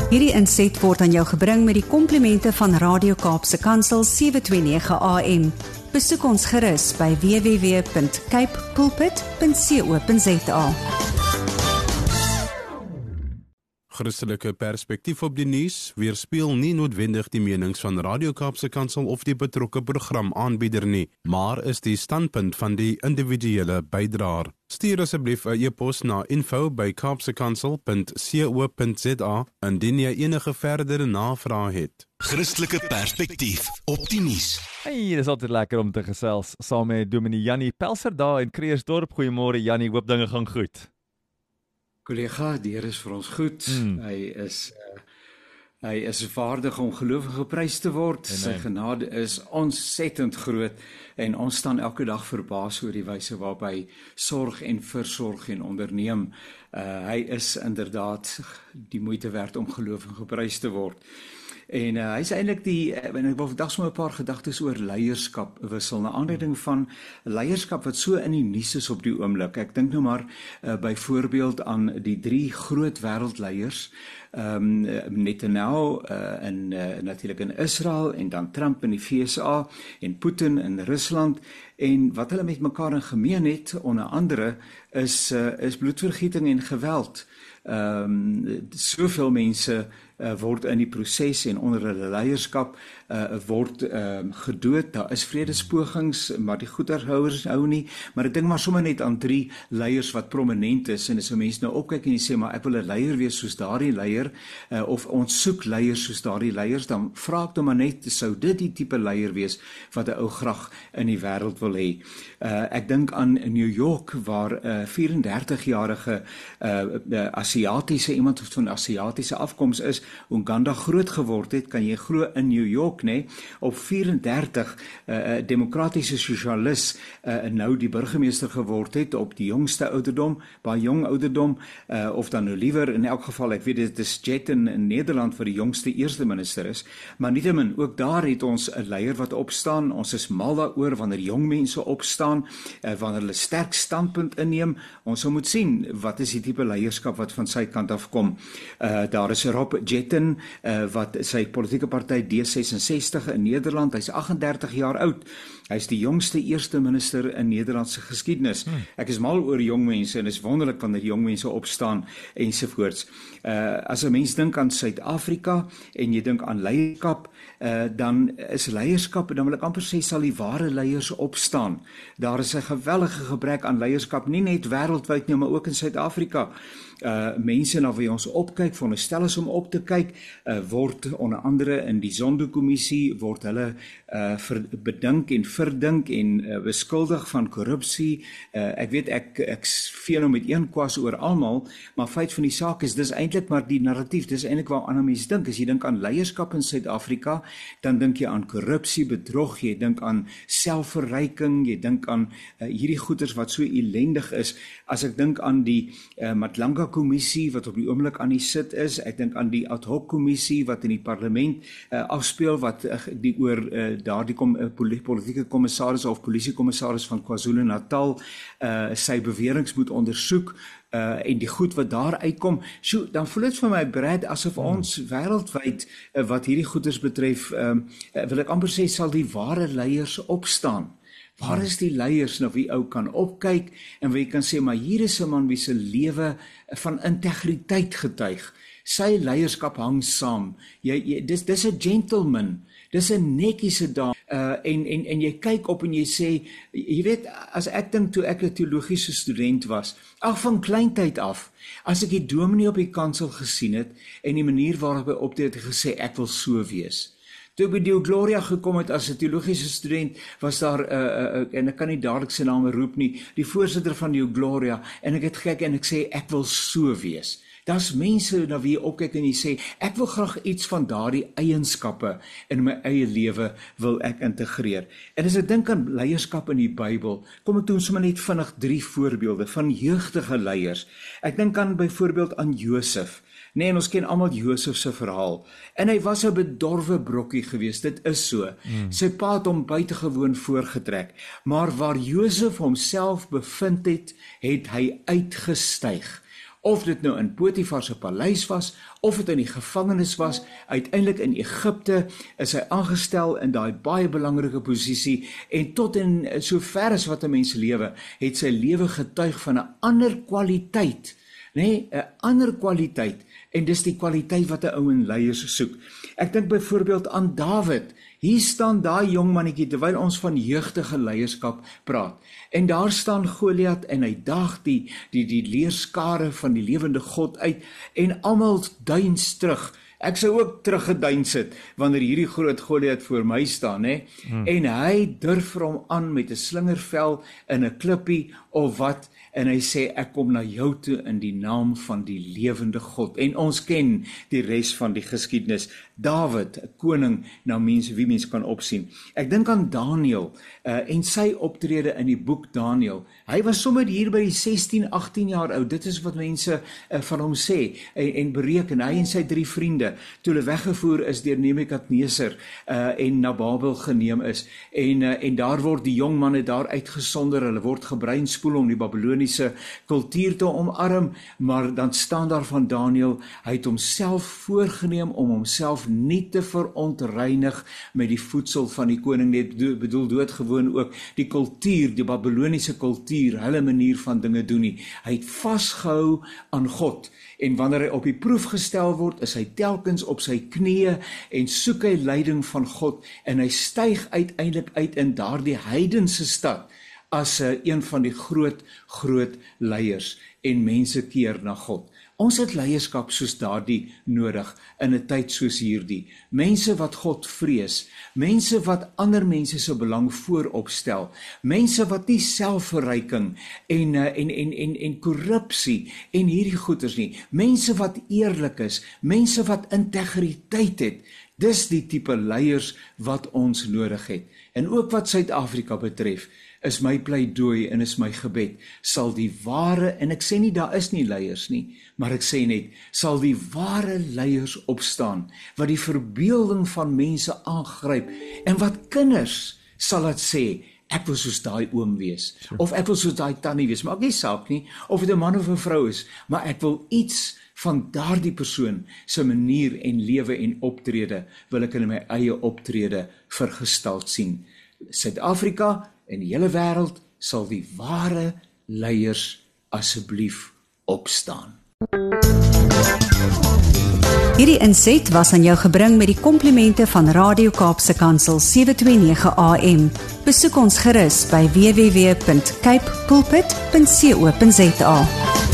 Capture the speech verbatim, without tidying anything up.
Hierdie inset word aan jou gebring met die komplimente van Radio Kaapse Kansel sewe twee nege A M. Besoek ons gerus by w w w punt cape pulpit punt co punt za. Christelike perspektief op die nuus weerspieël nie noodwendig die menings van Radio Kaapse Kansel of die betrokke programaanbieder nie, maar is die standpunt van die individuele bydraer. Stuur asseblief 'n e-pos na info by kaapsekansel punt co punt za indien jy enige verdere navrae het. Christelike perspektief op die nuus. Hey, dit is altyd lekker om te gesels saam met Dominee Jannie Pelser daar in Kreersdorp. Goeiemôre Jannie, hoop dinge gaan goed. Collega, die Here is vir ons goed. Mm. Hy is uh, hy is vaardig om gelowige geprys te word. Amen. Sy genade is ontsettend groot en ons staan elke dag verbaas oor die wyse waarop hy sorg en versorg en onderneem. Uh, hy is inderdaad die moeite werd om gelowige geprys te word. En uh, hy is eintlik die, en ek wil vandag sommer 'n paar gedagtes oor leierskap wissel, na aanleiding van leierskap wat so in die nuus is op die oomblik. Ek dink nou maar uh, byvoorbeeld aan die drie groot wêreldleiers, um, Netanyahu uh, in uh, natuurlik in Israel, en dan Trump in die V S A en Putin in Rusland, en wat hulle met mekaar in gemeen het, onder andere, is, uh, is bloedvergieting en geweld. Um, soveel mense uh, word in die proses en onder hulle leierskap uh, word um, gedood. Daar is vredespogings, maar die goederhouers hou nie. Maar ek dink maar sommer net aan drie leiers wat prominent is, en as 'n mens nou opkyk en jy sê, maar ek wil 'n leier wees soos daardie leier, uh, of ons soek leiers soos daardie leiers, dan vra ek nou maar net, sou dit die tipe leier wees wat 'n ou graag in die wêreld wil hê? Uh, ek dink aan New York, waar 'n uh, vyf-en-dertig-jarige uh, Asiatiese, iemand wat van Asiatiese afkoms is, Uganda groot geword het, kan jy glo, in New York, nee, op vyf-en-dertig, 'n uh, demokratiese sosialis, uh, nou die burgemeester geword het, op die jongste ouderdom, baie jong ouderdom, uh, of dan nou liewer, in elk geval, ek weet dit is Jetten in Nederland, wat die jongste eerste minister is, maar nietemin, ook daar het ons 'n leier wat opstaan. Ons is mal daaroor wanneer jong mense opstaan, uh, wanneer hulle sterk standpunt inneem. Ons sal moet sien, wat is die tipe leierskap wat van sy kant af kom. Uh, daar is Rob Jetten, uh, wat sy politieke party D sesensestig in Nederland, hy is agt-en-dertig jaar oud. Hy is die jongste eerste minister in Nederlandse geskiedenis. Hmm. Ek is mal oor jong mense, en is wonderlik wanneer jong mense opstaan, ensovoorts. Uh, as 'n mens dink aan Suid-Afrika, en jy dink aan leierskap, uh, dan is leierskap, dan wil ek amper sê, sal die ware leiers opstaan. Daar is 'n geweldige gebrek aan leierskap, nie net wêreldwyd nie, maar ook in Suid-Afrika. Uh, mense na wie ons opkyk, veronderstel is om op te kyk, uh, word onder andere in die Zondo-kommissie, word hulle uh, ver, bedink en verdink en uh, beskuldig van korrupsie. Uh, ek weet, ek, ek vee nou met een kwas oor almal, maar feit van die saak is, dis eintlik maar die narratief, dis eintlik waar ander mense dink. As jy dink aan leierskap in Suid-Afrika, dan dink jy aan korrupsie, bedrog, jy dink aan selfverryking, jy dink aan uh, hierdie goeders wat so elendig is. As ek dink aan die uh, Matlanga kommissie wat op die oomblik aan die sit is, ek dink aan die ad hoc kommissie wat in die parlement uh, afspeel, wat uh, die oor uh, daardie kom, uh, politieke kommissaris of polisiekommissaris van KwaZulu-Natal uh, sy beweringe moet ondersoek, uh, en die goed wat daar uitkom. So, dan voel dit vir my, Brad, asof hmm. ons wêreldwyd uh, wat hierdie goeders betref, um, uh, wil ek amper sê, sal die ware leiers opstaan. Waar is die leiers na wie ou kan opkyk en wie kan sê, maar hier is 'n man wie se lewe van integriteit getuig. Sy leierskap hang saam. Jy, jy, dis dis 'n gentleman. Dis 'n netjiese dame. Uh, en, en, en jy kyk op en jy sê, jy weet, as ek dink toe ek 'n teologiese student was, ag van kleintyd af, as ek die dominee op die kansel gesien het, en die manier waarop hy optree, het gesê, ek wil so wees. Toe ek by Deo Gloria gekom het as 'n teologiese student, was daar, uh, uh, en ek kan nie dadelik sy naam roep nie, die voorsitter van Deo Gloria, en ek het gekyk en ek sê, ek wil so wees. Daar's mense na wie jy opkyk en jy sê, ek wil graag iets van daardie eienskappe in my eie lewe wil ek integreer. En as ek dink aan leierskap in die Bybel, kom ek doen sommer net vinnig drie voorbeelde van jeugdige leiers. Ek dink aan byvoorbeeld aan Josef. Nee, en ons ken almal Josef se verhaal. En hy was 'n bedorwe brokkie geweest, dit is so. Mm. Sy pa het hom buitengewoon voorgetrek. Maar waar Josef homself bevind het, het hy uitgestyg. of dit nou in Potifar se paleis was, of dit in die gevangenis was, uiteindelik in Egipte is hy aangestel in daai baie belangrike posisie, en tot en so ver as wat 'n mens lewe, het sy lewe getuig van 'n ander kwaliteit, nee, 'n ander kwaliteit, en dis die kwaliteit wat 'n ou in leiers soek. Ek dink byvoorbeeld aan Dawid. Hier staan daai jong mannetjie terwyl ons van jeugdige leierskap praat. En daar staan Goliat en hy daag die die die leerskare van die lewende God uit en almal duins terug. Ek sou ook teruggeduins het wanneer hierdie groot Goliat voor my staan, hè? Hmm. En hy durf vir hom aan met 'n slingervel in 'n klippie of wat, en hy sê ek kom na jou toe in die naam van die lewende God. En ons ken die res van die geskiedenis. Dawid, 'n koning na mense wie mens kan opsien. Ek dink aan Daniël uh, en sy optrede in die boek Daniël. Hy was sommer hier by die sestien, agttien jaar oud. Dit is wat mense uh, van hom sê en, en bereken. Hy en sy drie vriende toe hulle weggevoer is deur Nebukadneser uh, en na Babel geneem is. En uh, en daar word die jong manne daar uitgesonder. Hulle word gebreinspoel om die Babyloniese kultuur te omarm, maar dan staan daar van Daniël, hy het homself voorgenem om homself nie te verontreinig met die voedsel van die koning, net bedoel doodgewoon ook die kultuur, die Babyloniese kultuur, hulle manier van dinge doen nie. Hy het vasgehou aan God, en wanneer hy op die proef gestel word, is hy telkens op sy knieë en soek hy leiding van God, en hy styg uiteindelik uit in daardie heidense stad as een van die groot, groot leiers, en mense keer na God. Ons het leierskap soos daardie nodig in 'n tyd soos hierdie. Mense wat God vrees, mense wat ander mense se belang voorop stel, mense wat nie selfverryking en en en en en korrupsie en hierdie goeters nie, mense wat eerlik is, mense wat integriteit het. Dis die tipe leiers wat ons nodig het. En ook wat Suid-Afrika betref, is my pleidooi en is my gebed, sal die ware, en ek sê nie daar is nie leiers nie, maar ek sê net, sal die ware leiers opstaan, wat die verbeelding van mense aangryp, en wat kinders sal dit sê, ek wil soos daai oom wees, sure. Of ek wil soos daai tannie wees, maak nie saak nie, of dit 'n man of 'n vrou is, maar ek wil iets van daardie persoon se manier en lewe en optrede, wil ek in my eie optrede vergestald sien. Suid-Afrika en die hele wêreld sal die ware leiers asseblief opstaan. Hierdie inset was aan jou gebring met die komplimente van Radio Kaapse Kansel sewe twee nege A M. Besoek ons gerus by w w w punt cape pulpit punt co punt za.